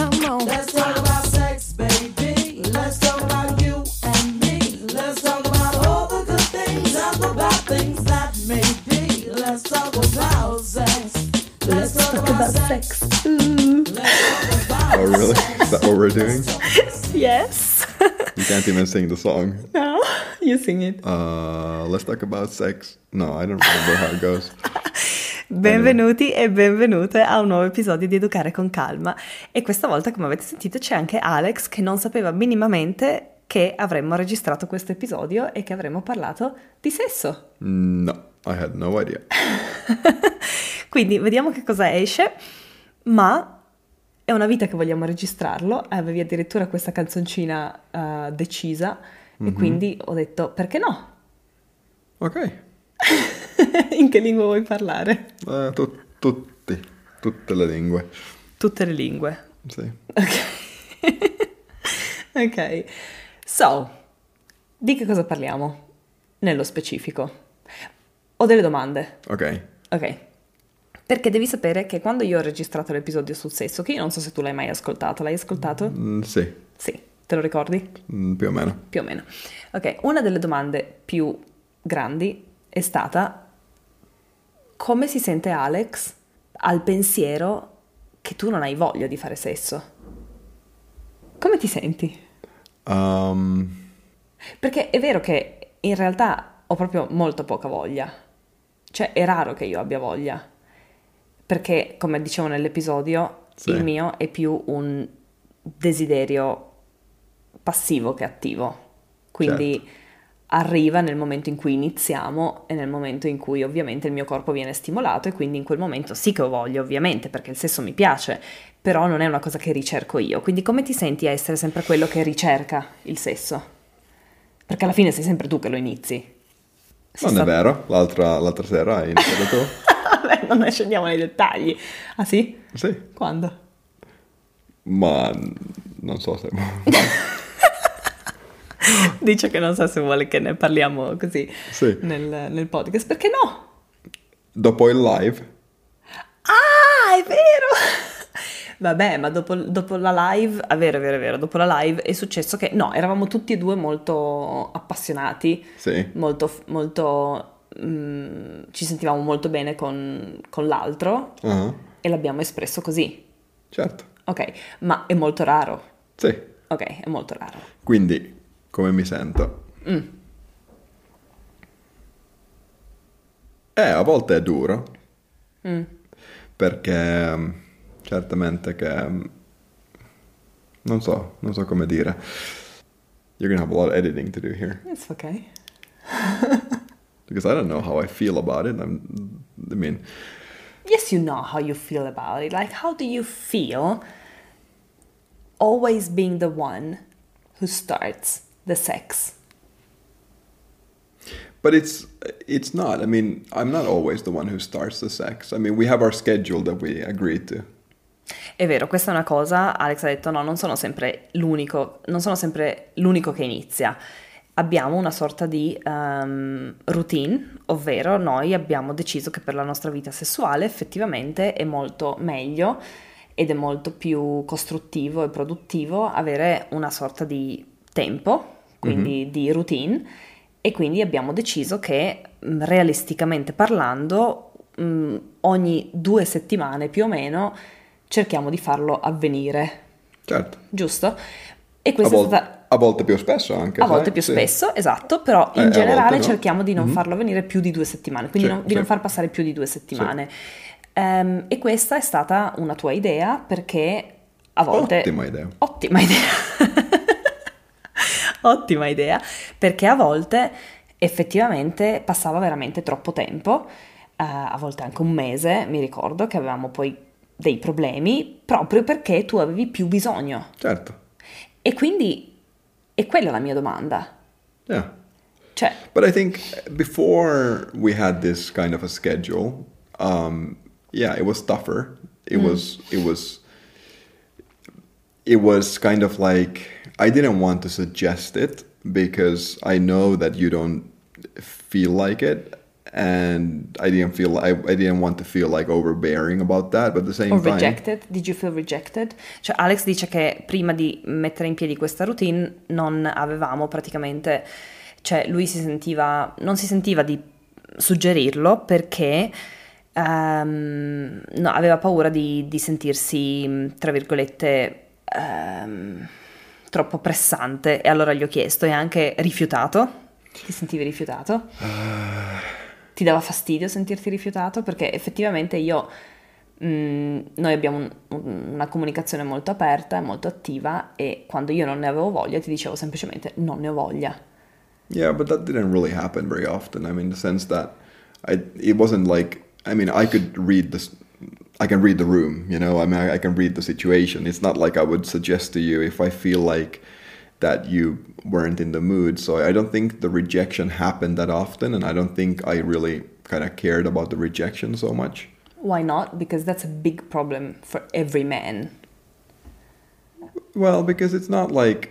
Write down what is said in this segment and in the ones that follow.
come on. Let's talk about sex, baby. Let's talk about you and me. Let's talk about all the good things and the bad things that may be. Let's talk about sex. Let's talk about sex. Let's talk about Oh, really? Is that what we're doing? Yes. You can't even sing the song. No, you sing it. Let's talk about sex. No, I don't remember how it goes. Benvenuti e benvenute a un nuovo episodio di Educare con Calma. E questa volta, come avete sentito, c'è anche Alex che non sapeva minimamente che avremmo registrato questo episodio e che avremmo parlato di sesso. No, I had no idea. Quindi vediamo che cosa esce, ma è una vita che vogliamo registrarlo. Avevi addirittura questa canzoncina decisa e quindi ho detto perché no? Ok. In che lingua vuoi parlare? Tutte le lingue. Tutte le lingue. Sì. Ok. Ok. So, di che cosa parliamo? Nello specifico. Ho delle domande. Ok. Ok. Perché devi sapere che quando io ho registrato l'episodio sul sesso, che io non so se tu l'hai mai ascoltato, l'hai ascoltato? Sì, Sì. Te lo ricordi? più o meno. Più o meno. Ok, una delle domande più grandi è stata come si sente Alex al pensiero che tu non hai voglia di fare sesso? Come ti senti? Perché è vero che in realtà ho proprio molto poca voglia. Cioè è raro che io abbia voglia. Perché, come dicevo nell'episodio, Sì. il mio è più un desiderio passivo che attivo. Quindi arriva nel momento in cui iniziamo e nel momento in cui ovviamente il mio corpo viene stimolato e quindi in quel momento sì che ho voglia ovviamente perché il sesso mi piace, però non è una cosa che ricerco io. Quindi come ti senti a essere sempre quello che ricerca il sesso? Perché alla fine sei sempre tu che lo inizi. Non è vero, l'altra sera hai iniziato tu. Vabbè, non ne scendiamo nei dettagli. Ah sì? Sì, Quando? ma non so se... Dice che non sa se vuole che ne parliamo così Sì. nel podcast. Perché no? Dopo il live. Ah, è vero! Vabbè, ma dopo la live, è vero, dopo la live è successo che, no, eravamo tutti e due molto appassionati, Sì. molto, ci sentivamo molto bene con l'altro Ah, e l'abbiamo espresso così. certo. Ok, ma è molto raro. Sì. Ok, è molto raro. Quindi, come mi sento? A volte è duro. Perché certamente che non so come dire. You're gonna have a lot of editing to do here. It's okay. Because I don't know how I feel about it. I mean, Yes, you know how you feel about it. Like, how do you feel always being the one who starts the sex? but it's not. I mean, I'm not always the one who starts the sex. I mean, we have our schedule that we agreed to. È vero, questa è una cosa, Alex ha detto no, non sono sempre l'unico che inizia. Abbiamo una sorta di routine, ovvero noi abbiamo deciso che per la nostra vita sessuale effettivamente è molto meglio ed è molto più costruttivo e produttivo avere una sorta di tempo, quindi di routine, e quindi abbiamo deciso che realisticamente parlando ogni 2 settimane più o meno cerchiamo di farlo avvenire, Certo. giusto? E questa è stata... A volte più spesso anche. A sai? volte più Sì. spesso, esatto, però a in volte generale no. cerchiamo di non farlo avvenire più di 2 settimane, quindi Sì, di non sì. far passare più di 2 settimane. E questa è stata una tua idea perché a volte... Ottima idea. Ottima idea. Ottima idea, perché a volte effettivamente passava veramente troppo tempo, a volte anche un mese, mi ricordo che avevamo poi dei problemi proprio perché tu avevi più bisogno. Certo. E quindi è quella la mia domanda. Yeah. Cioè, But I think before we had this kind of a schedule, it was tougher. It was kind of like I didn't want to suggest it because I know that you don't feel like it, and I didn't want to feel like overbearing about that, but at the same Or time, rejected? Did you feel rejected? Cioè Alex dice che prima di mettere in piedi questa routine non avevamo praticamente, cioè lui non si sentiva di suggerirlo perché no, aveva paura di sentirsi, tra virgolette, troppo pressante, e allora gli ho chiesto, e anche rifiutato? Ti sentivi rifiutato? Ti dava fastidio sentirti rifiutato? Perché effettivamente noi abbiamo una comunicazione molto aperta e molto attiva, e quando io non ne avevo voglia ti dicevo semplicemente non ne ho voglia. yeah, but that didn't really happen very often. I mean, in the sense that it wasn't like, I mean, I could read this. I can read the room, you know. I mean, I can read the situation. It's not like I would suggest to you if I feel like that you weren't in the mood. So I don't think the rejection happened that often, and I don't think I really kind of cared about the rejection so much. Why not? Because that's a big problem for every man. Well, because it's not like,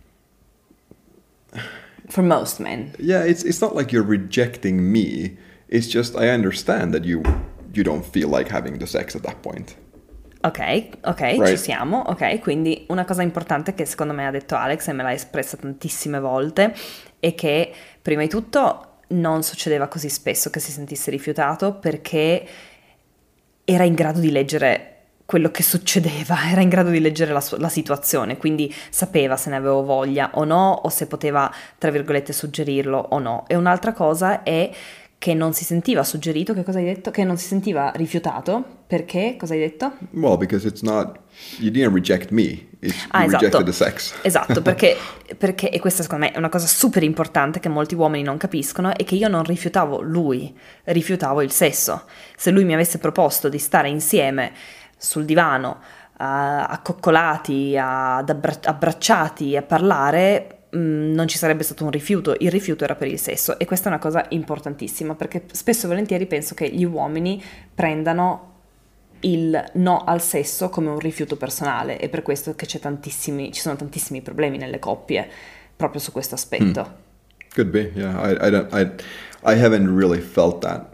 For most men. yeah, it's not like you're rejecting me. It's just I understand that you don't feel like having the sex at that point. Ok, Right. ci siamo, ok, quindi una cosa importante che secondo me ha detto Alex, e me l'ha espressa tantissime volte, è che prima di tutto non succedeva così spesso che si sentisse rifiutato, perché era in grado di leggere quello che succedeva, era in grado di leggere la situazione, quindi sapeva se ne avevo voglia o no, o se poteva, tra virgolette, suggerirlo o no. E un'altra cosa è che non si sentiva suggerito, che cosa hai detto? Che non si sentiva rifiutato, perché? Cosa hai detto? Well, because it's not, you didn't reject me. You rejected the sex. Esatto, perché, e questa secondo me è una cosa super importante che molti uomini non capiscono, è che io non rifiutavo lui, rifiutavo il sesso. Se lui mi avesse proposto di stare insieme sul divano, accoccolati, abbracciati, a parlare, non ci sarebbe stato un rifiuto, il rifiuto era per il sesso, e questa è una cosa importantissima, perché spesso e volentieri penso che gli uomini prendano il no al sesso come un rifiuto personale, e per questo che ci sono tantissimi problemi nelle coppie proprio su questo aspetto. Could be, yeah. I haven't really felt that.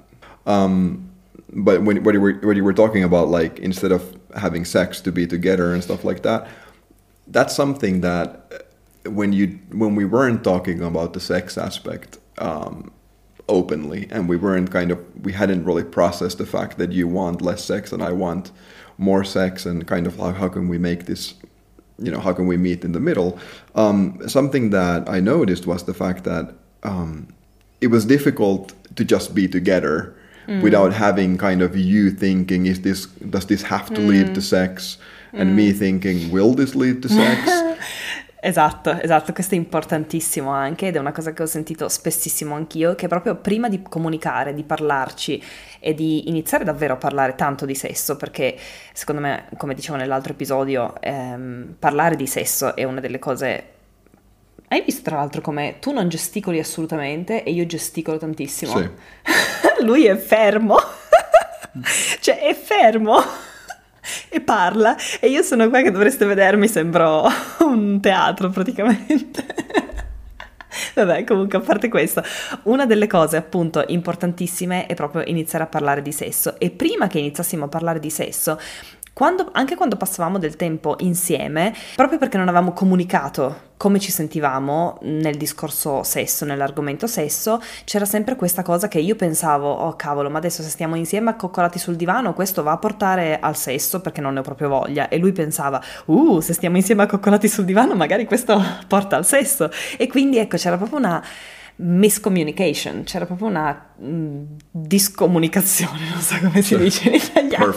But what you were talking about, like instead of having sex to be together and stuff like that, that's something that when we weren't talking about the sex aspect openly, and we hadn't really processed the fact that you want less sex and I want more sex, and kind of how can we make this, you know, how can we meet in the middle? Something that I noticed was the fact that it was difficult to just be together without having kind of you thinking, does this have to lead to sex? And me thinking, will this lead to sex? Esatto, questo è importantissimo anche, ed è una cosa che ho sentito spessissimo anch'io, che proprio prima di comunicare, di parlarci e di iniziare davvero a parlare tanto di sesso, perché secondo me, come dicevo nell'altro episodio, parlare di sesso è una delle cose... Hai visto tra l'altro come tu non gesticoli assolutamente e io gesticolo tantissimo? Sì. Lui è fermo, cioè è fermo e parla, e io sono qua che dovreste vedermi, sembro un teatro praticamente. Vabbè, comunque, a parte questo, una delle cose appunto importantissime è proprio iniziare a parlare di sesso, e prima che iniziassimo a parlare di sesso, anche quando passavamo del tempo insieme, proprio perché non avevamo comunicato come ci sentivamo nel discorso sesso, nell'argomento sesso, c'era sempre questa cosa che io pensavo, oh cavolo, ma adesso se stiamo insieme accoccolati sul divano questo va a portare al sesso perché non ne ho proprio voglia, e lui pensava, se stiamo insieme accoccolati sul divano magari questo porta al sesso, e quindi ecco, c'era proprio una miscommunication, c'era proprio una discomunicazione, non so come si dice in italiano.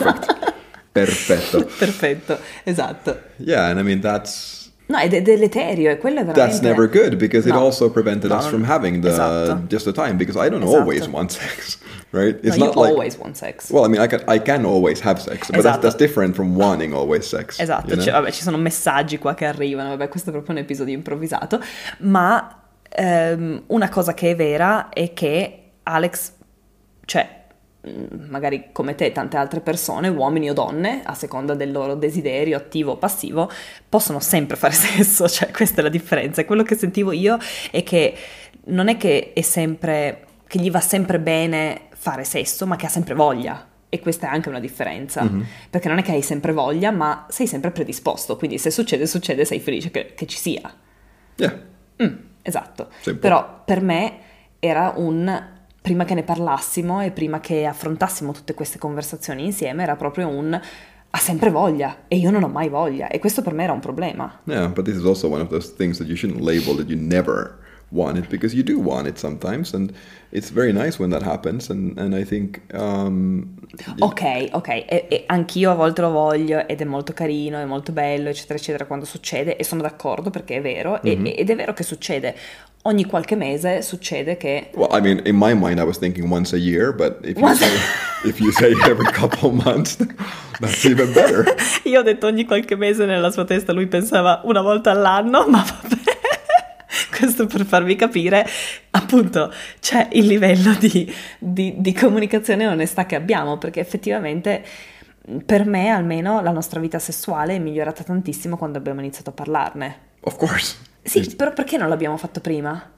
Perfetto, esatto. Yeah, and I mean that's... No, è deleterio, e quello è veramente... That's never good, because it No. also prevented us No, from having esatto. just the time, because I don't Esatto. always want sex, right? It's No, not you like... always want sex. Well, I mean, I can always have sex, but Esatto. that's different from wanting always sex. Esatto, you know? vabbè, ci sono messaggi qua che arrivano, vabbè, questo è proprio un episodio improvvisato, ma una cosa che è vera è che Alex, cioè magari come te e tante altre persone, uomini o donne, a seconda del loro desiderio attivo o passivo, possono sempre fare sesso, cioè questa è la differenza. E quello che sentivo io è che non è che è sempre che gli va sempre bene fare sesso, ma che ha sempre voglia. E questa è anche una differenza, perché non è che hai sempre voglia, ma sei sempre predisposto, quindi se succede, succede, sei felice che ci sia. Yeah. Esatto. Simple. Però per me era prima che ne parlassimo e prima che affrontassimo tutte queste conversazioni insieme, era proprio ha sempre voglia e io non ho mai voglia, e questo per me era un problema. Yeah, but this is also one of those things that you shouldn't label that you never want it, because you do want it sometimes, and it's very nice when that happens, and I think Ok, e anch'io a volte lo voglio ed è molto carino, è molto bello, eccetera, eccetera, quando succede, e sono d'accordo perché è vero, ed è vero che succede. Ogni qualche mese succede che... well, I mean, in my mind I was thinking once a year, but if you say every couple months, that's even better. Io ho detto ogni qualche mese, nella sua testa lui pensava una volta all'anno, ma vabbè. Questo per farvi capire, appunto, c'è il livello di comunicazione e onestà che abbiamo, perché effettivamente, per me almeno, la nostra vita sessuale è migliorata tantissimo quando abbiamo iniziato a parlarne. Of course. Sì, però perché non l'abbiamo fatto prima?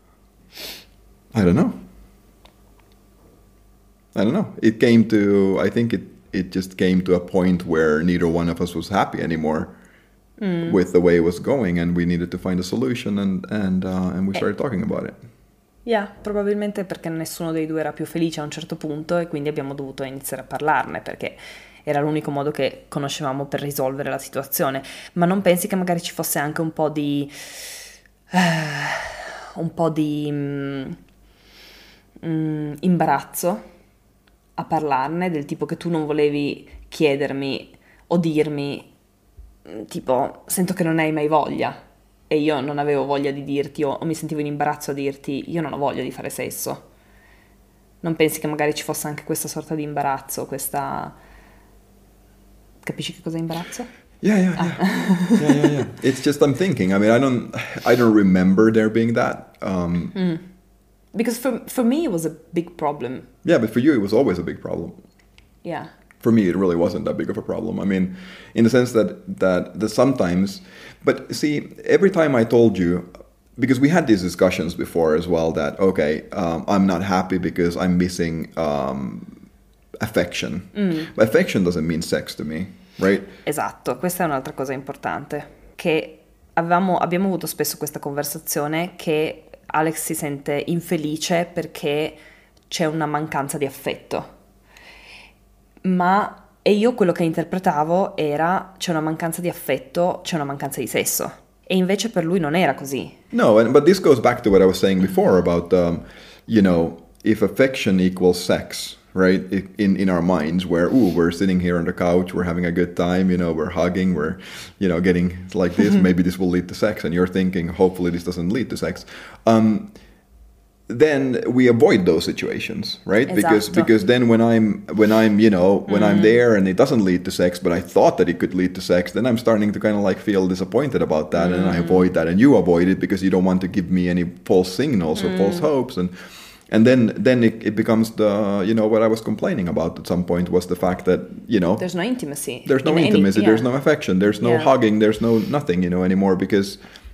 I don't know. I think it just came to a point where neither one of us was happy anymore with the way it was going, and we needed to find a solution, and we started talking about it. Yeah, probabilmente perché nessuno dei due era più felice a un certo punto, e quindi abbiamo dovuto iniziare a parlarne, perché era l'unico modo che conoscevamo per risolvere la situazione. Ma non pensi che magari ci fosse anche un po' di imbarazzo a parlarne, del tipo che tu non volevi chiedermi o dirmi, tipo, sento che non hai mai voglia, e io non avevo voglia di dirti, o mi sentivo in imbarazzo a dirti io non ho voglia di fare sesso? Non pensi che magari ci fosse anche questa sorta di imbarazzo, capisci che cosa è imbarazzo? Yeah. It's just, I'm thinking. I mean, I don't remember there being that. Because for me it was a big problem. Yeah, but for you it was always a big problem. Yeah. For me, it really wasn't that big of a problem. I mean, in the sense that sometimes, but see, every time I told you, because we had these discussions before as well, that okay, I'm not happy because I'm missing affection. But affection doesn't mean sex to me, right? Esatto, questa è un'altra cosa importante, che abbiamo avuto spesso questa conversazione, che Alex si sente infelice perché c'è una mancanza di affetto. E io quello che interpretavo era: c'è una mancanza di affetto, c'è una mancanza di sesso. E invece per lui non era così. No, but this goes back to what I was saying before about, if affection equals sex, right? In our minds, where, we're sitting here on the couch, we're having a good time, we're hugging, we're, getting like this, maybe this will lead to sex, and you're thinking, hopefully this doesn't lead to sex. Then we avoid those situations, right? Esatto. Because then when I'm I'm there and it doesn't lead to sex, but I thought that it could lead to sex, then I'm starting to kind of like feel disappointed about that, and I avoid that, and you avoid it because you don't want to give me any false signals or false hopes, and then it becomes what I was complaining about at some point was the fact that There's no intimacy. There's no intimacy, there's no affection, there's no hugging, there's no nothing anymore because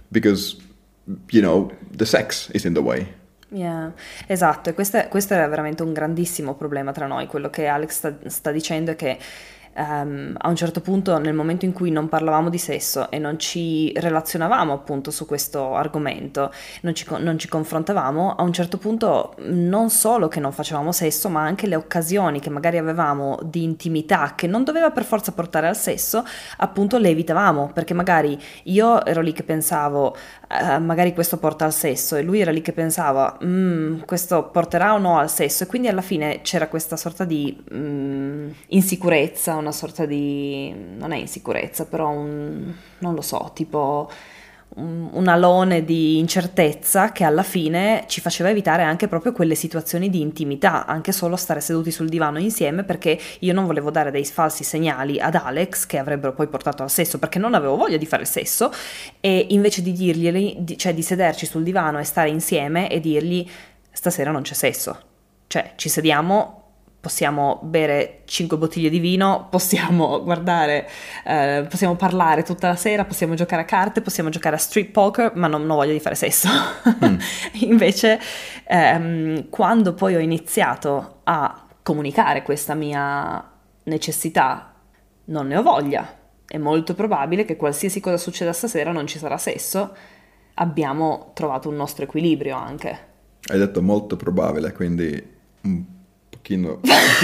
the sex is in the way. Yeah, esatto, e questo era veramente un grandissimo problema tra noi. Quello che Alex sta dicendo è che a un certo punto, nel momento in cui non parlavamo di sesso e non ci relazionavamo appunto su questo argomento, non ci confrontavamo, a un certo punto non solo che non facevamo sesso, ma anche le occasioni che magari avevamo di intimità, che non doveva per forza portare al sesso, appunto le evitavamo, perché magari io ero lì che pensavo magari questo porta al sesso, e lui era lì che pensava questo porterà o no al sesso, e quindi alla fine c'era questa sorta di insicurezza, una sorta di, non è insicurezza, però non lo so, tipo un alone di incertezza che alla fine ci faceva evitare anche proprio quelle situazioni di intimità, anche solo stare seduti sul divano insieme, perché io non volevo dare dei falsi segnali ad Alex che avrebbero poi portato al sesso, perché non avevo voglia di fare sesso, e invece di dirglieli, cioè di sederci sul divano e stare insieme e dirgli: stasera non c'è sesso, cioè ci sediamo, possiamo bere 5 bottiglie di vino, possiamo guardare, possiamo parlare tutta la sera, possiamo giocare a carte, possiamo giocare a street poker, ma non ho voglia di fare sesso. Invece, quando poi ho iniziato a comunicare questa mia necessità, non ne ho voglia. È molto probabile che qualsiasi cosa succeda stasera non ci sarà sesso. Abbiamo trovato un nostro equilibrio anche. Hai detto molto probabile, quindi un pochino...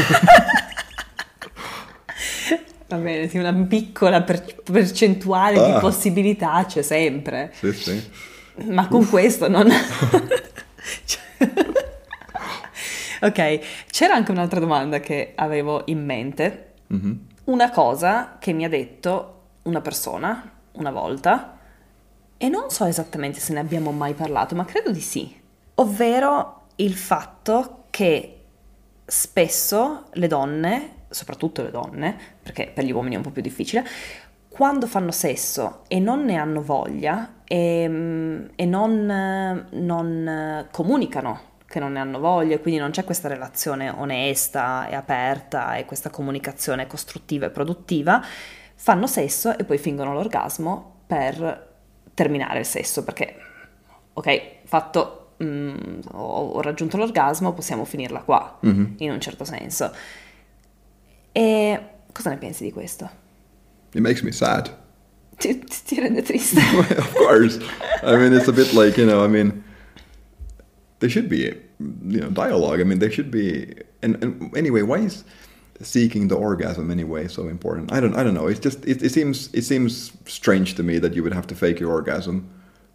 Va bene, sì, una piccola percentuale di possibilità c'è sempre. Sì, sì. Ma con questo non... Ok, c'era anche un'altra domanda che avevo in mente. Mm-hmm. Una cosa che mi ha detto una persona una volta, e non so esattamente se ne abbiamo mai parlato, ma credo di sì, ovvero il fatto che spesso le donne, soprattutto le donne, perché per gli uomini è un po' più difficile, quando fanno sesso e non ne hanno voglia e non comunicano che non ne hanno voglia, quindi non c'è questa relazione onesta e aperta e questa comunicazione costruttiva e produttiva, fanno sesso e poi fingono l'orgasmo per terminare il sesso, perché ok, fatto, ho raggiunto l'orgasmo, possiamo finirla qua, in un certo senso. E cosa ne pensi di questo? It makes me sad. Ti rende triste? Of course. I mean, it's a bit like, I mean, there should be, dialogue. I mean, there should be, and anyway, why is seeking the orgasm anyway so important? I don't know. It's just, it seems strange to me that you would have to fake your orgasm,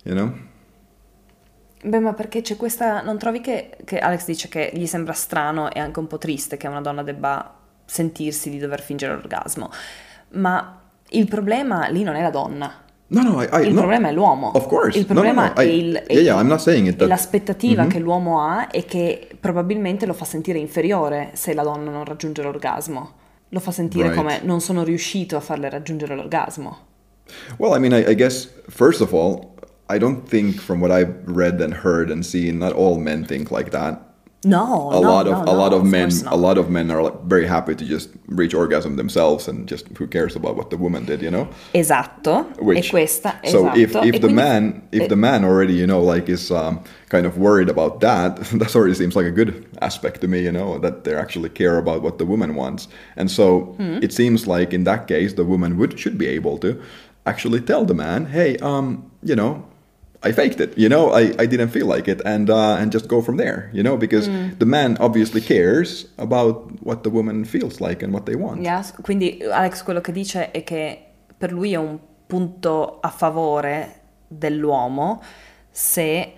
Beh, ma perché c'è questa... Non trovi che Alex dice che gli sembra strano e anche un po' triste che una donna debba sentirsi di dover fingere l'orgasmo? Ma il problema lì non è la donna. No, il problema è l'uomo. Of course. Il problema è I'm not saying it. È l'aspettativa che l'uomo ha e che probabilmente lo fa sentire inferiore se la donna non raggiunge l'orgasmo. Lo fa sentire come non sono riuscito a farle raggiungere l'orgasmo. Well, I mean, I guess, first of all, I don't think from what I've read and heard and seen, not all men think like that. No, a lot of men are like very happy to just reach orgasm themselves and just who cares about what the woman did, Esatto. Which, e questa, so esatto. if the man already, like is kind of worried about that, that already seems like a good aspect to me, that they actually care about what the woman wants. And so it seems like in that case, the woman should be able to actually tell the man, hey, I faked it, I didn't feel like it, and just go from there, because the man obviously cares about what the woman feels like and what they want. Yes. Quindi Alex quello che dice è che per lui è un punto a favore dell'uomo se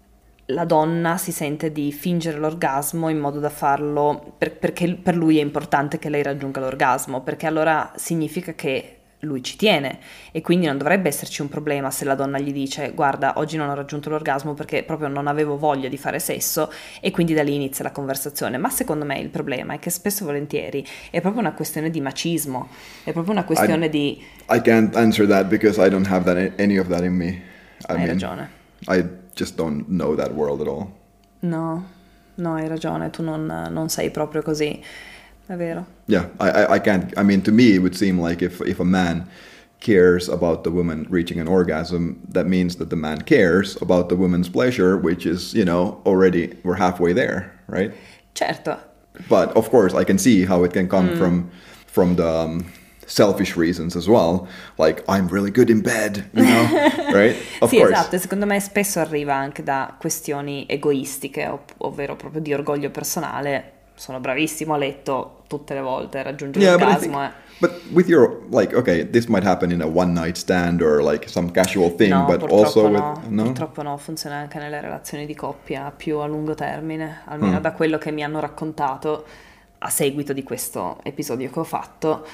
la donna si sente di fingere l'orgasmo in modo da farlo, perché per lui è importante che lei raggiunga l'orgasmo, perché allora significa che lui ci tiene e quindi non dovrebbe esserci un problema se la donna gli dice guarda oggi non ho raggiunto l'orgasmo perché proprio non avevo voglia di fare sesso, e quindi da lì inizia la conversazione. Ma secondo me il problema è che spesso e volentieri è proprio una questione di macismo, è proprio una questione di... I can't answer that because I don't have any of that in me. Hai ragione. I just don't know that world at all. No, hai ragione, tu non sei proprio così. È vero. Yeah, I can't. I mean, to me, it would seem like if a man cares about the woman reaching an orgasm, that means that the man cares about the woman's pleasure, which is, already we're halfway there, right? Certo. But of course, I can see how it can come from the selfish reasons as well, like I'm really good in bed, right? Of sì, course. Esatto, secondo me spesso arriva anche da questioni egoistiche, ovvero proprio di orgoglio personale. Sono bravissimo a letto tutte le volte, raggiungo l'orgasmo. But with your, like, okay, this might happen in a one night stand or like some casual thing, no, but also no, with, no? Purtroppo no, funziona anche nelle relazioni di coppia più a lungo termine, almeno da quello che mi hanno raccontato a seguito di questo episodio che ho fatto.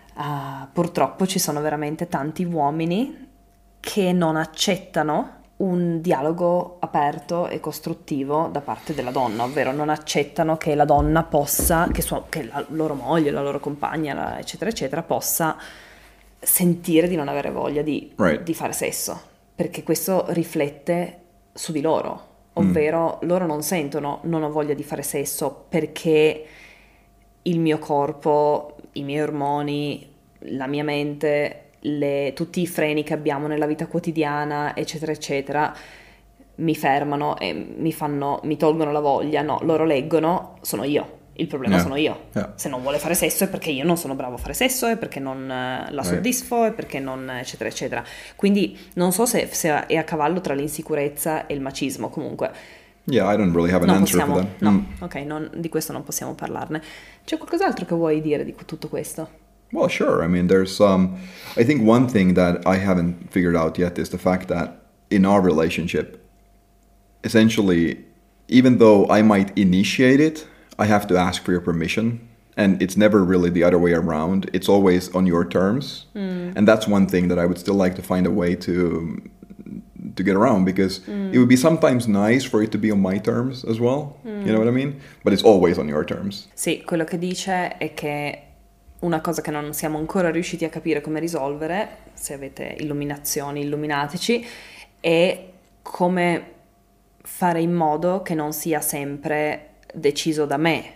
Purtroppo ci sono veramente tanti uomini che non accettano un dialogo aperto e costruttivo da parte della donna, ovvero non accettano che la donna possa, che la loro moglie, la loro compagna, eccetera, eccetera, possa sentire di non avere voglia di fare sesso, perché questo riflette su di loro, ovvero loro non sentono non ho voglia di fare sesso perché il mio corpo, i miei ormoni, la mia mente, tutti i freni che abbiamo nella vita quotidiana, eccetera, eccetera, mi fermano e mi tolgono la voglia. No, loro leggono, sono io. Il problema Yeah. sono io. Yeah. Se non vuole fare sesso è perché io non sono bravo a fare sesso, è perché non la soddisfo, è perché non, eccetera, eccetera. Quindi non so se è a cavallo tra l'insicurezza e il macismo, comunque. Yeah, I don't really have an Non answer possiamo, for that. no, ok, di questo non possiamo parlarne. C'è qualcos'altro che vuoi dire di tutto questo? Well, sure. I mean, there's I think one thing that I haven't figured out yet is the fact that in our relationship, essentially, even though I might initiate it, I have to ask for your permission. And it's never really the other way around. It's always on your terms. And that's one thing that I would still like to find a way to get around, because it would be sometimes nice for it to be on my terms as well. You know what I mean? But it's always on your terms. Sì, quello che dice è che una cosa che non siamo ancora riusciti a capire come risolvere, se avete illuminazioni, illuminateci, è come fare in modo che non sia sempre deciso da me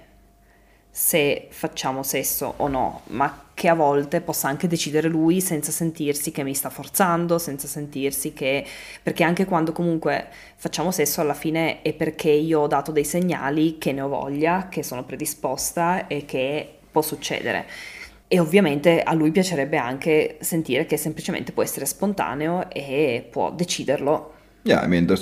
se facciamo sesso o no, ma che a volte possa anche decidere lui senza sentirsi che mi sta forzando, senza sentirsi che... perché anche quando comunque facciamo sesso alla fine è perché io ho dato dei segnali che ne ho voglia, che sono predisposta e che può succedere. E ovviamente a lui piacerebbe anche sentire che semplicemente può essere spontaneo e può deciderlo. Yeah, I mean, the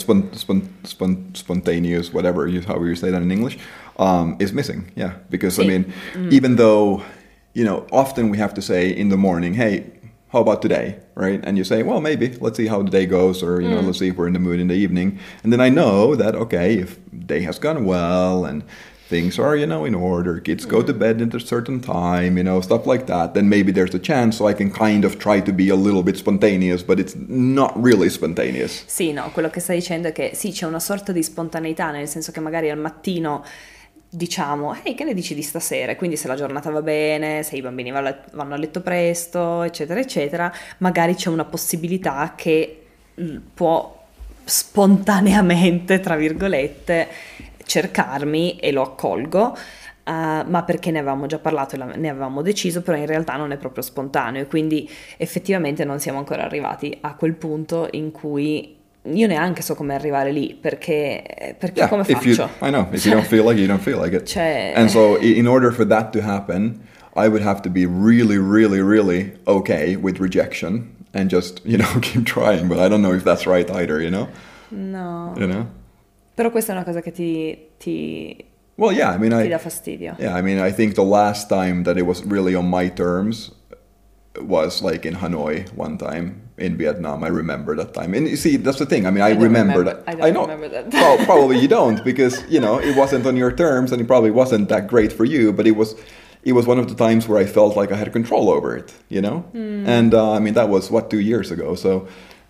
spontaneous, whatever, however you say that in English, is missing. Yeah, because I Sì. mean, even though, often we have to say in the morning, hey, how about today, right? And you say, well, maybe, let's see how the day goes, or, let's see if we're in the mood in the evening. And then I know that, okay, if day has gone well and things are, in order, kids go to bed at a certain time, stuff like that, then maybe there's a chance so I can kind of try to be a little bit spontaneous, but it's not really spontaneous. Sì, no, quello che stai dicendo è che sì, c'è una sorta di spontaneità, nel senso che magari al mattino diciamo, ehi, che ne dici di stasera? Quindi se la giornata va bene, se i bambini vanno a letto presto, eccetera, eccetera, magari c'è una possibilità che può spontaneamente, tra virgolette, cercarmi e lo accolgo, ma perché ne avevamo già parlato e ne avevamo deciso, però in realtà non è proprio spontaneo, e quindi effettivamente non siamo ancora arrivati a quel punto in cui io neanche so come arrivare lì, perché Yeah, come I faccio? know, if you don't feel like it, you don't feel like it. Cioè- And so in order for that to happen, I would have to be really, really, really okay with rejection and just, keep trying, but I don't know if that's right either, No. You know? Però questa è una cosa che ti Well, yeah, I mean, dà fastidio. Yeah, I mean, I think the last time that it was really on my terms was like in Hanoi one time in Vietnam. I remember that time. And you see, that's the thing. I mean, I don't remember remember- that. I don't know. remember that. Well, probably you don't, because, it wasn't on your terms and it probably wasn't that great for you, but it was one of the times where I felt like I had control over it, And I mean, that was 2 years ago. So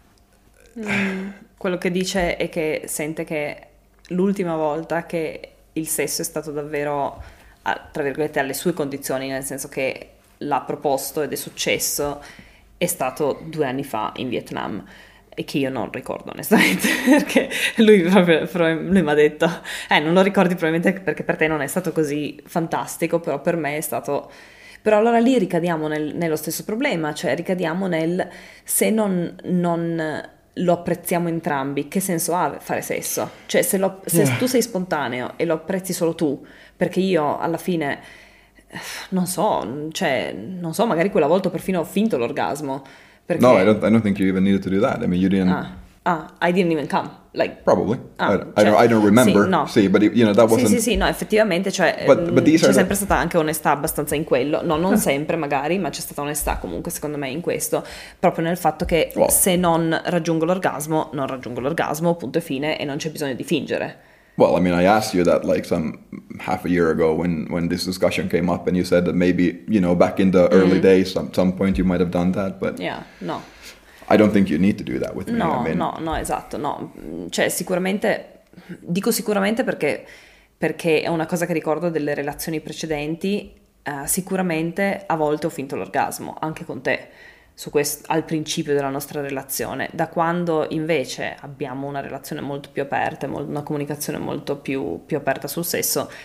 Quello che dice è che sente che l'ultima volta che il sesso è stato davvero, tra virgolette, alle sue condizioni, nel senso che l'ha proposto ed è successo, è stato 2 anni fa in Vietnam, e che io non ricordo onestamente, perché lui mi ha detto, non lo ricordi probabilmente perché per te non è stato così fantastico, però per me è stato... Però allora lì ricadiamo nello stesso problema, cioè ricadiamo nel se non lo apprezziamo entrambi, che senso ha fare sesso? Cioè se tu sei spontaneo e lo apprezzi solo tu, perché io alla fine non so, magari quella volta perfino ho finto l'orgasmo, perché no, I don't think you even needed to do that. I mean, you didn't. I didn't even come, like Probably. cioè, I don't remember. sì, no. See, but that wasn't. Sì, no, effettivamente, cioè, But these c'è are sempre stata anche onestà abbastanza in quello, no, non sempre magari, ma c'è stata onestà comunque secondo me in questo, proprio nel fatto che Wow. se non raggiungo l'orgasmo, non raggiungo l'orgasmo, punto e fine, e non c'è bisogno di fingere. Well, I mean, I asked you that like some half a year ago when this discussion came up, and you said that maybe back in the early days, some point you might have done that, but Yeah, no. I don't think you need to do that with me. No, I mean, no, esatto, no. Cioè, sicuramente, dico sicuramente perché è una cosa che ricordo delle relazioni precedenti, sicuramente a volte ho finto l'orgasmo, anche con te, al principio della nostra relazione. Da quando invece abbiamo una relazione molto più aperta, una comunicazione molto più aperta sul sesso,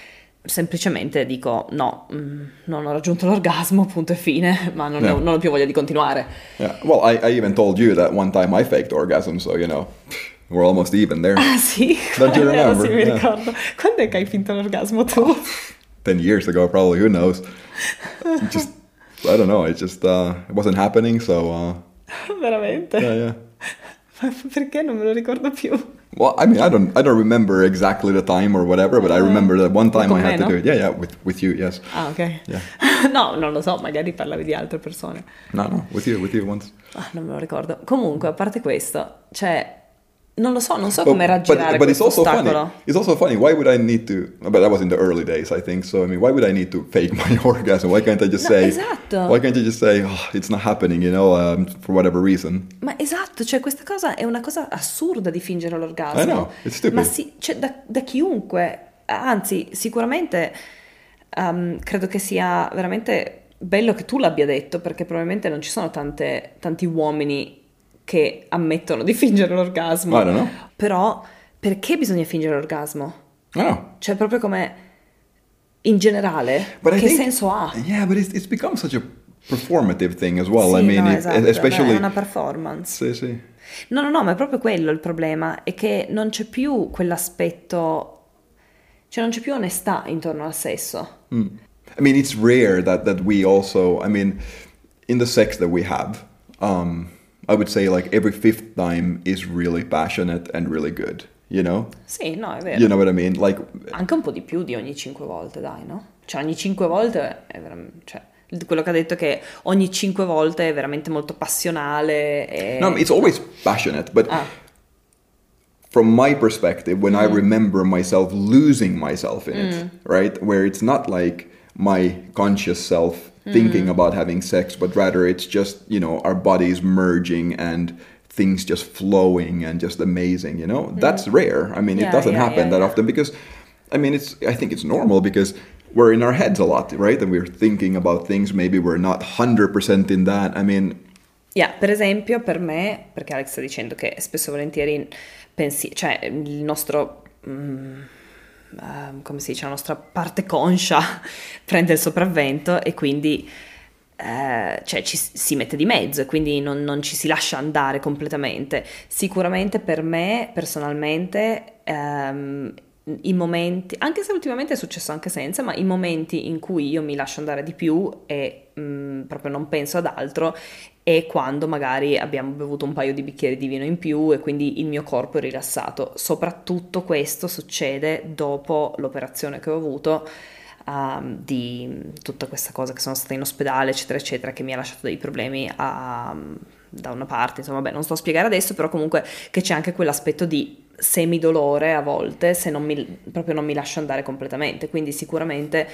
semplicemente dico no, non ho raggiunto l'orgasmo, punto e fine, ma non ho più voglia di continuare. Yeah. Well, I even told you that one time I faked orgasm, so you know, we're almost even there. Ah sì, Don't you remember? Sì, mi Yeah. ricordo. Quando è che hai finto l'orgasmo tu? 10 years ago, probably. Who knows? Just, I don't know. It just it wasn't happening. So Veramente? yeah. Ma perché non me lo ricordo più? Well, I mean, I don't remember exactly the time or whatever, but I remember that one time Con I had me, to no? do it. Yeah, with you, yes. Ah, ok. Yeah. No, non lo so, magari parlavi di altre persone. No, with you once. Ah, non me lo ricordo. Comunque, a parte questo, cioè, non so come raggirare but it's questo also funny. ostacolo. It's also funny. Why would I need to? But that was in the early days, I think. So I mean, why would I need to fake my orgasm? Why can't I just No, say? esatto. Why can't you just say, oh, it's not happening? You know, for whatever reason. Ma esatto, cioè questa cosa è una cosa assurda di fingere l'orgasmo. I know, it's stupid. Ma sì, cioè, da chiunque, anzi, sicuramente credo che sia veramente bello che tu l'abbia detto, perché probabilmente non ci sono tanti uomini che ammettono di fingere l'orgasmo. I don't know. Però perché bisogna fingere l'orgasmo? I know. Cioè proprio come in generale, But I che think- senso ha? Yeah, but it's become such a performative thing as well. Sì, I mean, no, esatto, especially. è una performance. Sì. No, ma è proprio quello il problema, è che non c'è più quell'aspetto, cioè non c'è più onestà intorno al sesso. I mean, it's rare that we also. I mean, in the sex that we have, I would say like every fifth time is really passionate and really good. You know. Sì, no, è vero. You know what I mean? Like. Anche un po' di più di ogni 5 volte, dai, no? Cioè ogni 5 volte è veramente, cioè, quello che ha detto che ogni 5 volte è veramente molto passionale e... No, it's always passionate, but from my perspective, when I remember myself losing myself in it, right, where it's not like my conscious self thinking about having sex, but rather it's just, you know, our bodies merging and things just flowing and just amazing, you know, that's rare. I mean, it doesn't happen that often because, I mean, I think it's normal because we're in our heads a lot, right? And we're thinking about things, maybe we're not 100% in that. I mean... Yeah, per esempio, per me, perché Alex sta dicendo che spesso e volentieri cioè il nostro, come si dice, la nostra parte conscia prende il sopravvento e quindi cioè si mette di mezzo e quindi non ci si lascia andare completamente. Sicuramente per me, personalmente, i momenti, anche se ultimamente è successo anche senza, ma i momenti in cui io mi lascio andare di più e proprio non penso ad altro è quando magari abbiamo bevuto un paio di bicchieri di vino in più e quindi il mio corpo è rilassato. Soprattutto questo succede dopo l'operazione che ho avuto, di tutta questa cosa che sono stata in ospedale eccetera eccetera, che mi ha lasciato dei problemi da una parte, insomma, vabbè, non sto a spiegare adesso, però comunque che c'è anche quell'aspetto di semidolore a volte se proprio non mi lascio andare completamente, quindi sicuramente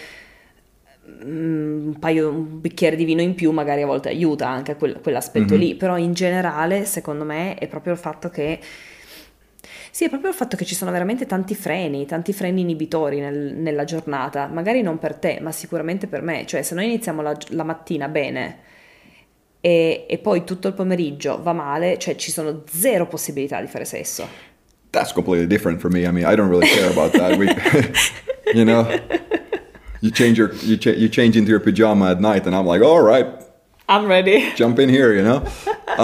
un bicchiere di vino in più magari a volte aiuta anche a quell'aspetto lì, però in generale secondo me è proprio il fatto che sì, è proprio il fatto che ci sono veramente tanti freni inibitori nella giornata, magari non per te ma sicuramente per me, cioè se noi iniziamo la mattina bene e poi tutto il pomeriggio va male, cioè ci sono zero possibilità di fare sesso. That's completely different for me. I mean, I don't really care about that. You know, you change into your pajama at night, and I'm like, all right, I'm ready. jump in here. You know,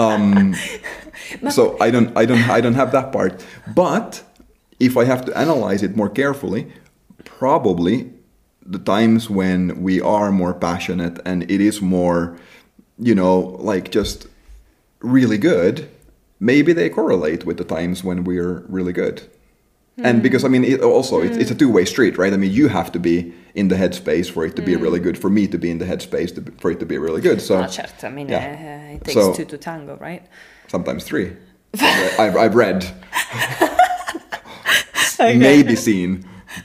so I don't have that part. But if I have to analyze it more carefully, probably the times when we are more passionate and it is more, you know, like just really good. Maybe they correlate with the times when we're really good. And because, I mean, it's a two-way street, right? I mean, you have to be in the headspace for it to be really good, for me to be in the headspace for it to be really good. So, No, certo, I mean, yeah. it takes So- two to tango, right? sometimes three. I've read. Okay. Maybe seen.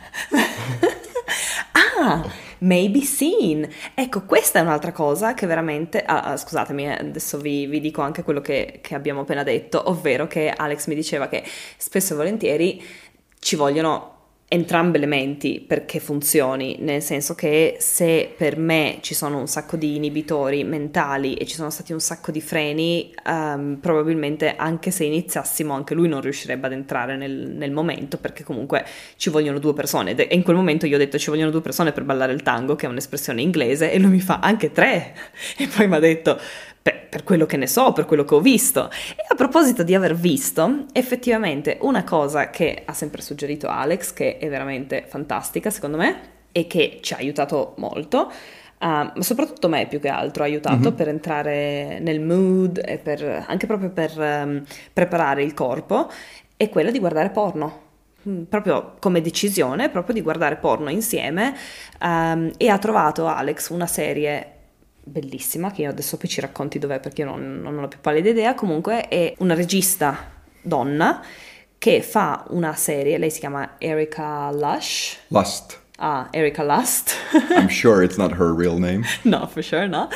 Maybe seen. Ecco, questa è un'altra cosa che veramente... scusatemi, adesso vi dico anche quello che abbiamo appena detto, ovvero che Alex mi diceva che spesso e volentieri ci vogliono entrambe le menti perché funzioni, nel senso che se per me ci sono un sacco di inibitori mentali e ci sono stati un sacco di freni, probabilmente anche se iniziassimo anche lui non riuscirebbe ad entrare nel momento, perché comunque ci vogliono 2 persone e in quel momento io ho detto ci vogliono 2 persone per ballare il tango, che è un'espressione inglese, e lui mi fa anche 3 e poi mi ha detto per quello che ne so, per quello che ho visto. E a proposito di aver visto, effettivamente una cosa che ha sempre suggerito Alex, che è veramente fantastica secondo me, e che ci ha aiutato molto, ma soprattutto me più che altro ha aiutato per entrare nel mood e anche proprio per preparare il corpo, è quella di guardare porno. Proprio come decisione, proprio di guardare porno insieme, e ha trovato Alex una serie bellissima, che io adesso poi ci racconti dov'è perché io non ho più pallida idea. Comunque è una regista donna che fa una serie, lei si chiama Erika Lust. Erika Lust. I'm sure it's not her real name. No, for sure no.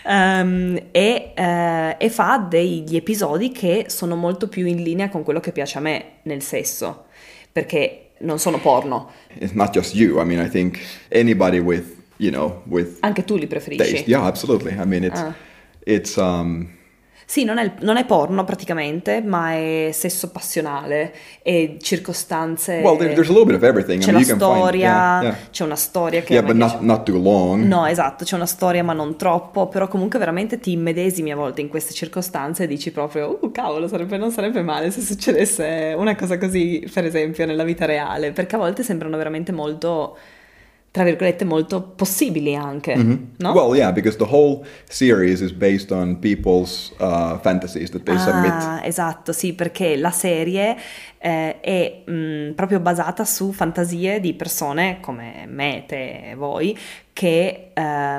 E fa degli episodi che sono molto più in linea con quello che piace a me nel sesso, perché non sono porno. It's not just you. I mean, I think anybody with Anche tu li preferisci? taste. Yeah, absolutely. I mean, it's Sì, non è porno praticamente, ma è sesso passionale e circostanze. well, there's a little bit of everything. C'è I mean, la you can find, storia, yeah. c'è una storia che Yeah, a me but piace. not too long. No, esatto, c'è una storia ma non troppo, però comunque veramente ti immedesimi a volte in queste circostanze e dici proprio, cavolo, non sarebbe male se succedesse una cosa così, per esempio, nella vita reale, perché a volte sembrano veramente molto, tra virgolette, molto possibili anche, no? Well, yeah, because the whole series is based on people's fantasies that they submit. Esatto, sì, perché la serie è proprio basata su fantasie di persone come me, te, voi, che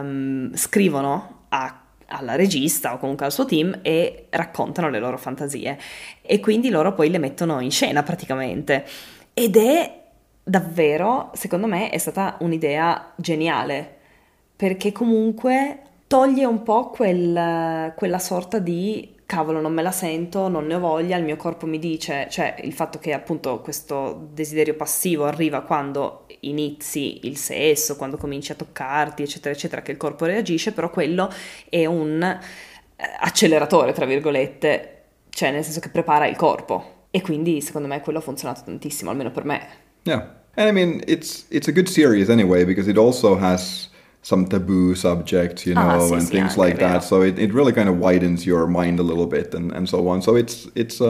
scrivono alla regista o comunque al suo team e raccontano le loro fantasie e quindi loro poi le mettono in scena praticamente, ed è davvero, secondo me, è stata un'idea geniale, perché comunque toglie un po' quella sorta di cavolo, non me la sento, non ne ho voglia, il mio corpo mi dice, cioè il fatto che appunto questo desiderio passivo arriva quando inizi il sesso, quando cominci a toccarti, eccetera, eccetera, che il corpo reagisce, però quello è un acceleratore, tra virgolette, cioè nel senso che prepara il corpo, e quindi secondo me quello ha funzionato tantissimo, almeno per me. Yeah, and I mean it's a good series anyway because it also has some taboo subjects, sì, and sì, things anche, like è vero. that. So it really kind of widens your mind a little bit and so on. So it's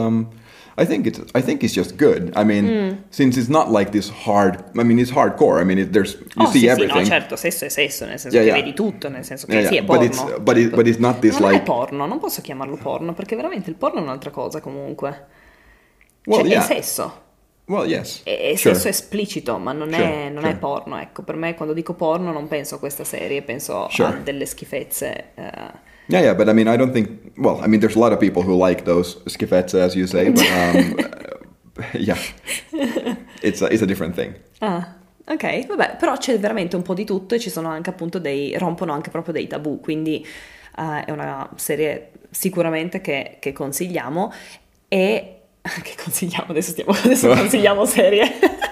I think it's just good. I mean, since it's not like this hard. I mean, it's hardcore. I mean, you see Sì, everything. Sì, no, certo, sesso è sesso, nel senso Yeah, che yeah. vedi tutto, nel senso che Yeah, sì, è yeah. porno. But it's not this non like. è porno, non posso chiamarlo porno, perché veramente il porno è un'altra cosa comunque. Well, Cioè, yeah. è sesso. Well, yes. È Sure. sesso esplicito, ma non Sure, è sure. porno, ecco. Per me quando dico porno non penso a questa serie, penso Sure. a delle schifezze. Yeah, but I mean, I don't think. Well, I mean, there's a lot of people who like those schifezze, as you say, but yeah, it's a different thing. Ok, vabbè, però c'è veramente un po' di tutto e ci sono anche appunto rompono anche proprio dei tabù, quindi è una serie sicuramente che consigliamo e che consigliamo, adesso consigliamo serie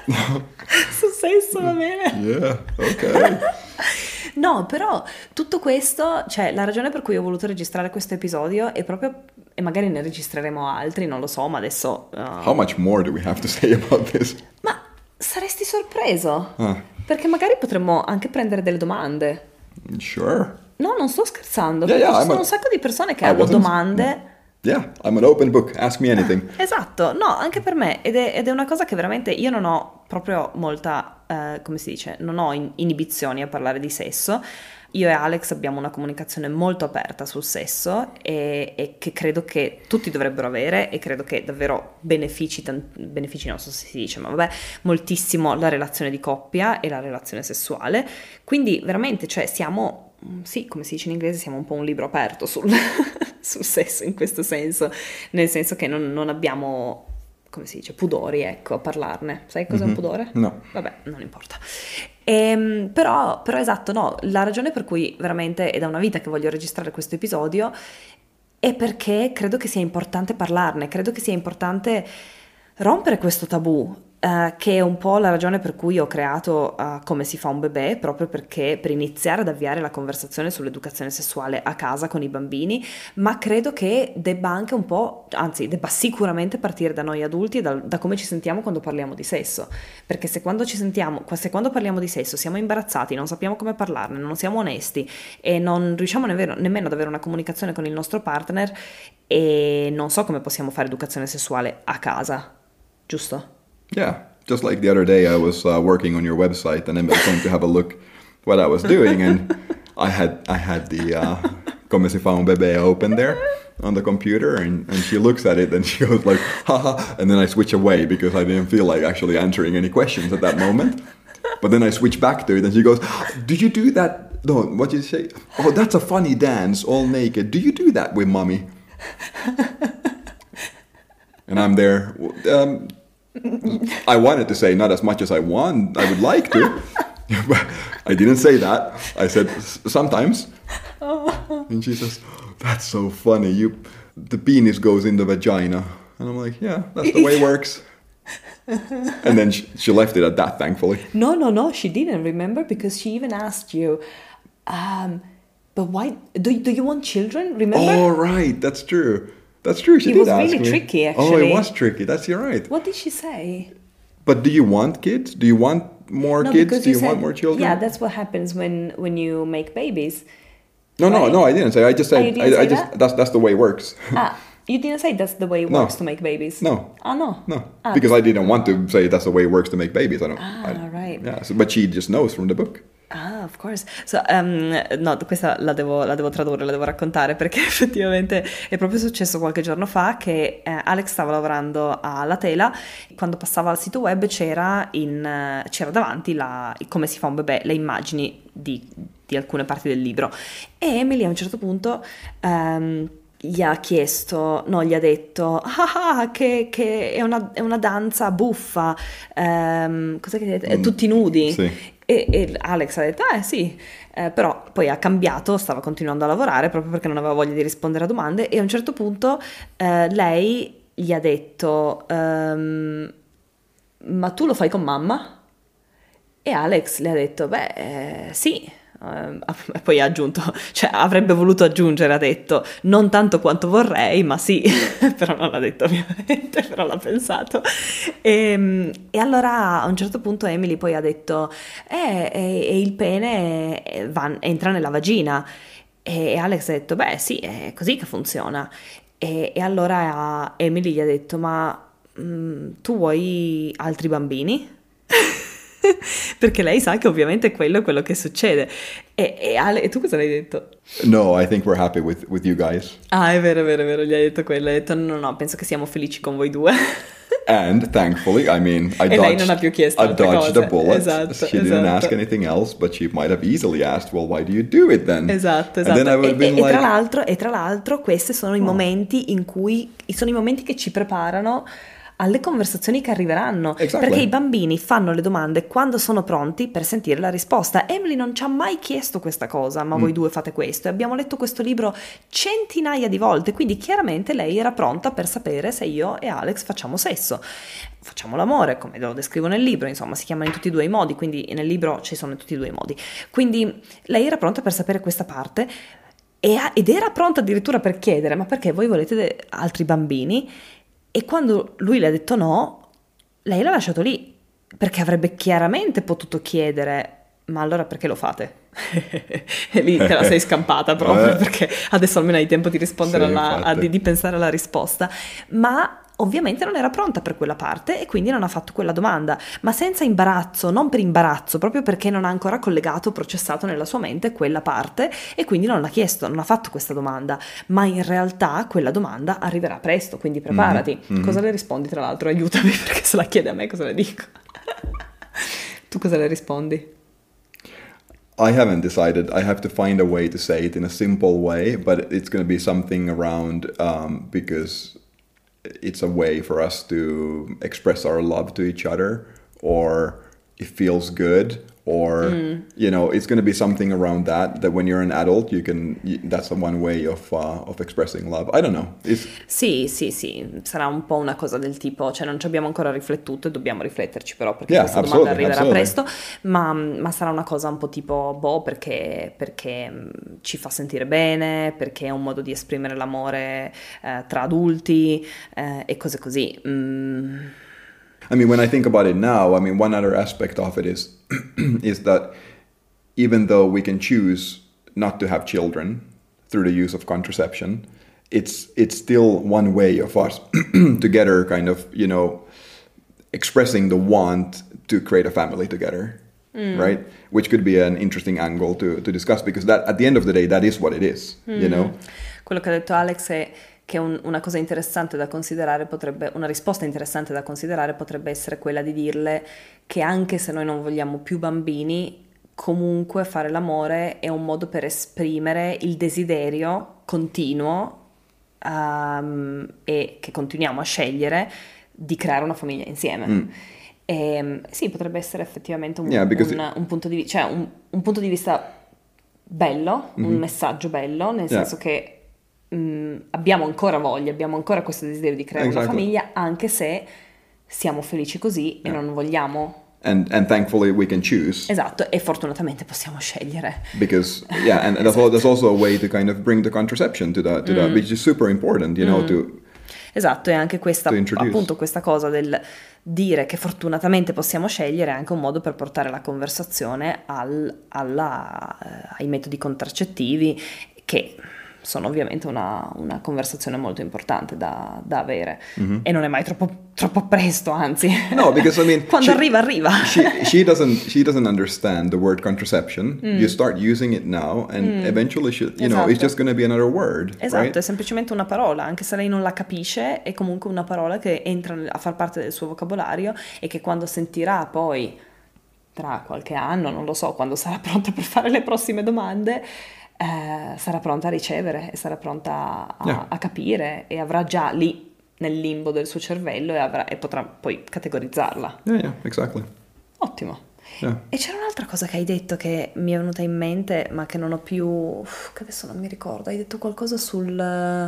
su sesso, va bene? Yeah, okay. No, però tutto questo, cioè la ragione per cui ho voluto registrare questo episodio è proprio, e magari ne registreremo altri, non lo so, ma adesso... How much more do we have to say about this? Ma saresti sorpreso, perché magari potremmo anche prendere delle domande. Sure. No, non sto scherzando, Yeah, perché yeah, ci sono un sacco di persone che I hanno wasn't- domande. Yeah, I'm an open book. Ask me anything. Esatto, no, anche per me, ed è una cosa che veramente io non ho proprio molta, come si dice, non ho inibizioni a parlare di sesso. Io e Alex abbiamo una comunicazione molto aperta sul sesso e che credo che tutti dovrebbero avere, e credo che davvero benefici non so se si dice, ma vabbè, moltissimo la relazione di coppia e la relazione sessuale. Quindi veramente, cioè, siamo, sì, come si dice in inglese, siamo un po' un libro aperto sul sesso in questo senso, nel senso che non abbiamo, come si dice, pudori, ecco, a parlarne. Sai cos'è un pudore? No. Vabbè, non importa. Però esatto, no, la ragione per cui veramente è da una vita che voglio registrare questo episodio è perché credo che sia importante parlarne, credo che sia importante rompere questo tabù. che è un po' la ragione per cui ho creato Come si fa un bebè, proprio perché per iniziare ad avviare la conversazione sull'educazione sessuale a casa con i bambini, ma credo che debba anche un po', anzi debba sicuramente partire da noi adulti e da come ci sentiamo quando parliamo di sesso, perché se quando parliamo di sesso siamo imbarazzati, non sappiamo come parlarne, non siamo onesti e non riusciamo nemmeno ad avere una comunicazione con il nostro partner, e non so come possiamo fare educazione sessuale a casa, giusto? Yeah, just like the other day, I was working on your website, and Emily came to have a look what I was doing, and I had the Come si fa un bebé open there on the computer, and she looks at it and she goes like, haha, and then I switch away because I didn't feel like actually answering any questions at that moment. But then I switch back to it and she goes, did you do that? No, what did you say? Oh, that's a funny dance, all naked. Do you do that with mommy? And I'm there. I wanted to say not as much as I would like to. But I didn't say that. I said sometimes. And she says, that's so funny. The penis goes in the vagina. And I'm like, yeah, that's the way it works. And then she left it at that, thankfully. No, she didn't, remember? Because she even asked you, but why, do you want children, remember? Oh, right, that's true. That's true, she It did was ask really me. tricky, Oh, it actually. was tricky, you're right. What did she say? But do you want kids? Do you want more No, kids? because Do you said, want more children? Yeah, that's what happens when you make babies. No, right? I didn't say. I just said. you didn't say I just that? that's the way it works. You didn't say that's the way it No. works to make babies? No. No? No, because I didn't want to say that's the way it works to make babies. I don't. Right. Yeah, but she just knows from the book. Of course. So, no, questa la devo tradurre, la devo raccontare, perché effettivamente è proprio successo qualche giorno fa che Alex stava lavorando alla tela, quando passava al sito web c'era davanti come si fa un bebè, le immagini di alcune parti del libro, e Emily a un certo punto gli ha detto che è una danza buffa, cos'è che dite? Tutti nudi. Sì. E Alex ha detto sì, però poi ha cambiato, stava continuando a lavorare proprio perché non aveva voglia di rispondere a domande, e a un certo punto lei gli ha detto ma tu lo fai con mamma? E Alex le ha detto sì. E poi ha aggiunto, cioè avrebbe voluto aggiungere, ha detto non tanto quanto vorrei, ma sì. Però non l'ha detto ovviamente, però l'ha pensato, e allora a un certo punto Emily poi ha detto e il pene entra nella vagina, e Alex ha detto sì, è così che funziona, e allora Emily gli ha detto ma tu vuoi altri bambini? Perché lei sa che ovviamente quello è quello che succede, e tu cosa le hai detto? No, I think we're happy with you guys. È vero, gli hai detto quello, hai detto no, penso che siamo felici con voi due. And thankfully, I mean, E lei non ha più chiesto I altre dodged cose. a bullet. Esatto, She didn't ask anything else, but she might have easily asked, well, why do you do it then? Esatto. And then I would have been like, Tra l'altro questi sono i momenti in cui sono i momenti che ci preparano alle conversazioni che arriveranno. Exactly. Perché i bambini fanno le domande quando sono pronti per sentire la risposta. Emily non ci ha mai chiesto questa cosa, ma voi due fate questo, e abbiamo letto questo libro centinaia di volte, quindi chiaramente lei era pronta per sapere se io e Alex facciamo sesso, facciamo l'amore, come lo descrivo nel libro, insomma si chiama in tutti e due i modi, quindi nel libro ci sono in tutti e due i modi, quindi lei era pronta per sapere questa parte, ed era pronta addirittura per chiedere ma perché voi volete altri bambini. E quando lui le ha detto no, lei l'ha lasciato lì, perché avrebbe chiaramente potuto chiedere ma allora perché lo fate? E lì te la sei scampata proprio, perché adesso almeno hai tempo di rispondere di pensare alla risposta, ma ovviamente non era pronta per quella parte e quindi non ha fatto quella domanda, ma senza imbarazzo, non per imbarazzo, proprio perché non ha ancora collegato, processato nella sua mente quella parte, e quindi non l'ha chiesto, non ha fatto questa domanda, ma in realtà quella domanda arriverà presto, quindi preparati. Cosa le rispondi, tra l'altro? Aiutami, perché se la chiede a me cosa le dico? Tu cosa le rispondi? I haven't decided. I have to find a way to say it in a simple way, but it's going to be something around because it's a way for us to express our love to each other, or it feels good, or you know, it's going to be something around that when you're an adult that's the one way of expressing love. I don't know. Sì, sarà un po' una cosa del tipo, cioè non ci abbiamo ancora riflettuto e dobbiamo rifletterci però, perché questa domanda arriverà presto, ma sarà una cosa un po' tipo perché ci fa sentire bene, perché è un modo di esprimere l'amore tra adulti e cose così. I mean, when I think about it now, I mean, one other aspect of it is is that even though we can choose not to have children through the use of contraception, it's still one way of us together kind of, you know, expressing the want to create a family together, right? Which could be an interesting angle to discuss, because that, at the end of the day, that is what it is, you know? Quello che ha detto Alex è che una cosa interessante da considerare una risposta interessante da considerare potrebbe essere quella di dirle che anche se noi non vogliamo più bambini, comunque fare l'amore è un modo per esprimere il desiderio continuo e che continuiamo a scegliere di creare una famiglia insieme. E, sì, potrebbe essere effettivamente un punto di vista, cioè un punto di vista bello, un messaggio bello, nel senso che abbiamo ancora voglia, abbiamo ancora questo desiderio di creare una famiglia, anche se siamo felici così e non vogliamo. And thankfully we can choose. Esatto, e fortunatamente possiamo scegliere. Because and that's also a way to kind of bring the contraception to that, which is super important, you know, to. Esatto, e anche questa, appunto, questa cosa del dire che fortunatamente possiamo scegliere è anche un modo per portare la conversazione ai metodi contraccettivi, che sono ovviamente una conversazione molto importante da avere, e non è mai troppo presto, anzi. No, because I mean, quando arriva. She doesn't understand the word contraception. You start using it now, and eventually it's just going to be another word. Esatto, right? È semplicemente una parola, anche se lei non la capisce, è comunque una parola che entra a far parte del suo vocabolario, e che quando sentirà poi, tra qualche anno, non lo so, quando sarà pronta per fare le prossime domande, sarà pronta a ricevere e sarà pronta a capire, e avrà già lì nel limbo del suo cervello e potrà poi categorizzarla. Yeah, exactly. Ottimo. Yeah. E c'era un'altra cosa che hai detto che mi è venuta in mente, ma che non ho più, che adesso non mi ricordo. Hai detto qualcosa non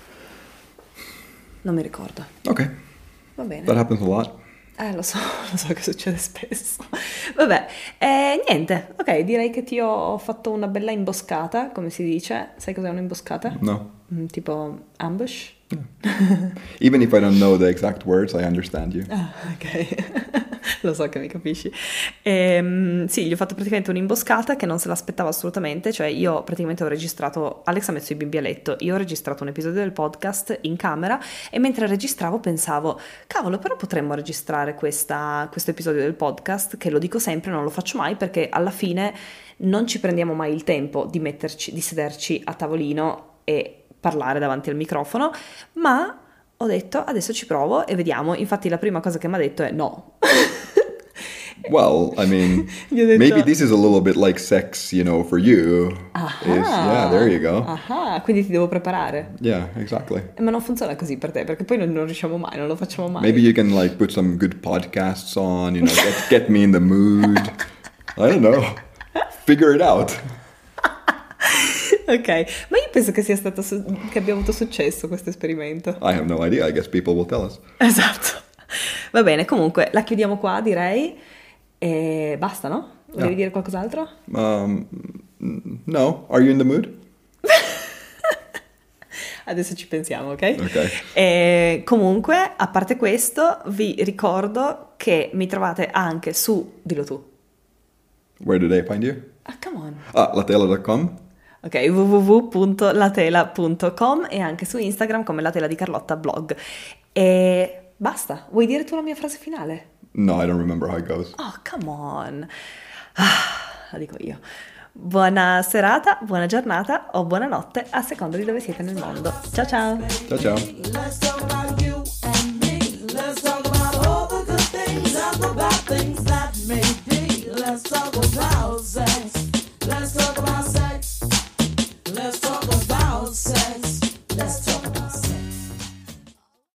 mi ricordo. Ok. Va bene. That happens a lot. Lo so che succede spesso. Vabbè, niente, ok, direi che ti ho fatto una bella imboscata, come si dice. Sai cos'è un'imboscata? No. Tipo ambush? Yeah. Even if I don't know the exact words, I understand you. Ah, ok. Lo so che mi capisci. Sì, gli ho fatto praticamente un'imboscata che non se l'aspettava assolutamente. Cioè, io praticamente ho registrato, Alex ha messo i bimbi a letto, io ho registrato un episodio del podcast in camera, e mentre registravo pensavo, cavolo, però potremmo registrare questo episodio del podcast, che lo dico sempre, non lo faccio mai, perché alla fine non ci prendiamo mai il tempo di sederci a tavolino e parlare davanti al microfono, ma ho detto adesso ci provo e vediamo. Infatti la prima cosa che mi ha detto è no. Well, I mean, maybe this is a little bit like sex, you know, for you. Yeah, there you go. Quindi ti devo preparare. Yeah, exactly. Ma non funziona così per te, perché poi non riusciamo mai, non lo facciamo mai. Maybe you can like put some good podcasts on, you know, get me in the mood. I don't know. Figure it out. Ok, ma io penso che sia stato che abbia avuto successo questo esperimento. I have no idea, I guess people will tell us. Esatto. Va bene, comunque la chiudiamo qua, direi, e basta, no? Volevi dire qualcos'altro? No, are you in the mood? Adesso ci pensiamo, ok? Ok. E comunque, a parte questo, vi ricordo che mi trovate anche su, dillo tu. Where do they find you? Come on. Latela.com. Ok, www.latela.com, e anche su Instagram come Latela di Carlotta blog. E basta. Vuoi dire tu la mia frase finale? No, I don't remember how it goes. Oh, come on. La dico io. Buona serata, buona giornata o buonanotte, a seconda di dove siete nel mondo. Ciao ciao. Ciao ciao. Let's talk about